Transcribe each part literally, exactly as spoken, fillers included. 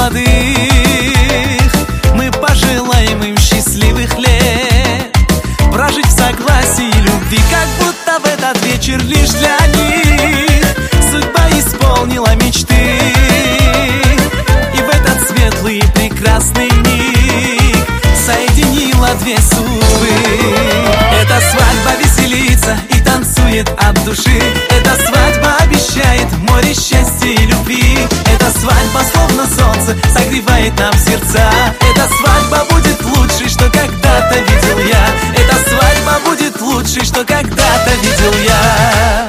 молодых мы пожелаем им счастливых лет, прожить в согласии и любви, как будто в этот вечер лишь для них судьба исполнила мечты. И в этот светлый и прекрасный миг соединила две судьбы. Эта свадьба веселится и танцует от души. Эта свадьба обещает море счастья и любви. Эта свадьба словно солнце согревает нам сердца. Эта свадьба будет лучшей, что когда-то видел я. Эта свадьба будет лучшей, что когда-то видел я.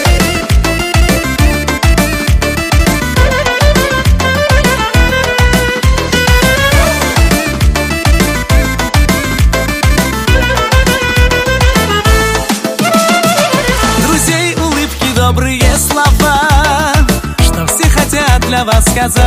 Добрые слова, что все хотят для вас сказать,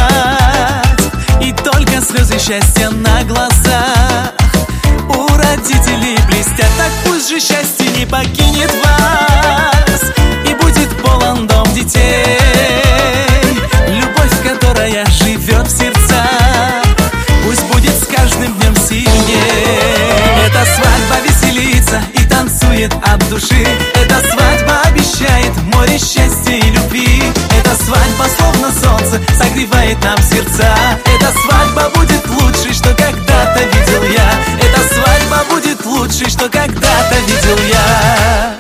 и только слезы счастья на глазах у родителей блестят. Так пусть же счастье не покинет вас, и будет полон дом детей, любовь, которая живет в сердцах, пусть будет с каждым днем сильнее. Эта свадьба веселится и танцует от души. Эта свадьба обещает море счастья и любви. Эта свадьба словно солнце согревает нам сердца. Эта свадьба будет лучшей, что когда-то видел я. Эта свадьба будет лучшей, что когда-то видел я.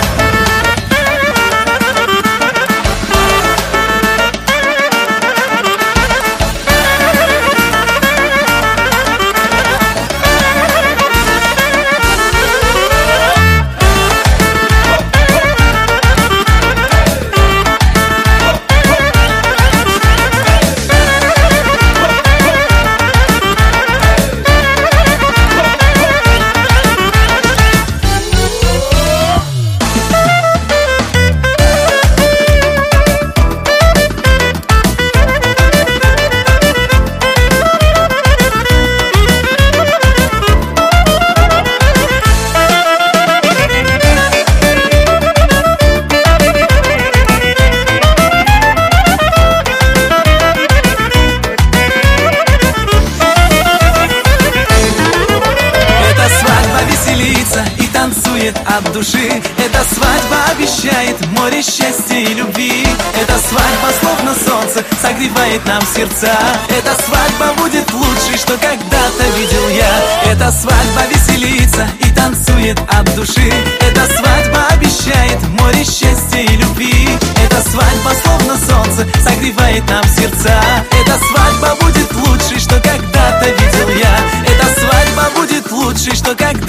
От души. Эта свадьба обещает море счастья и любви. Эта свадьба словно солнце согревает нам сердца. Эта свадьба будет лучшей, что когда-то видел я. Эта свадьба веселится и танцует от души. Эта свадьба обещает море счастья и любви. Эта свадьба словно солнце согревает нам сердца. Эта свадьба будет лучшей, что когда-то видел я. Эта свадьба будет лучшей, что когда-то